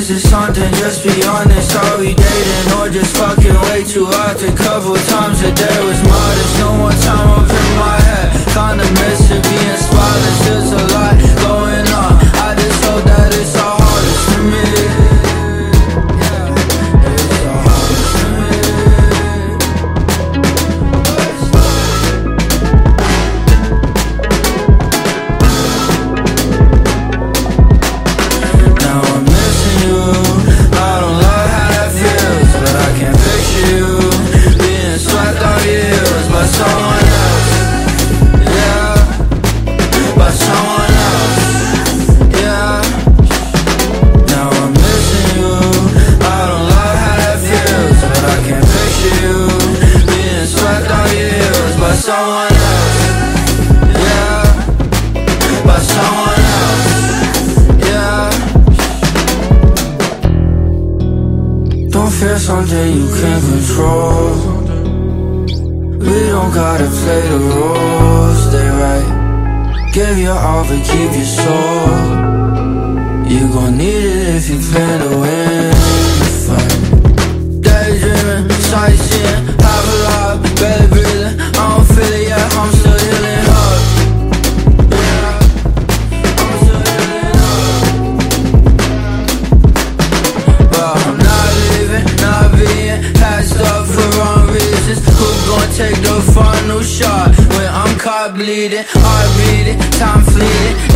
Is it something, just be honest? Are we dating or just fucking way too often? Couple times a day was modest. No more time up in my head. Kinda miss it being spotless. There's a lot going on. I just hope that it's all hardest for me. It's all hardest for me. Now I'm missing you. I don't love how that feels, but I can't picture you being swept off your heels by someone else. Yeah, by someone else. Yeah. Now I'm missing you. I don't love how that feels, but I can't picture you being swept off your heels by someone else. Yeah, by someone else. Yeah. Don't fear something you can't control. We don't gotta play the rules, stay right. Give your all but keep your soul. You gon' need it if you plan to win the fight. Daydreaming, sightseeing, have a lot, barely breathing. I don't feel it yet, I'm still healing up. Yeah, I'm still healing up. But I'm not leaving, not being passed up for wrong reasons. Who's gon' take the final shot when I'm caught bleeding? Heart beating, time fleeting.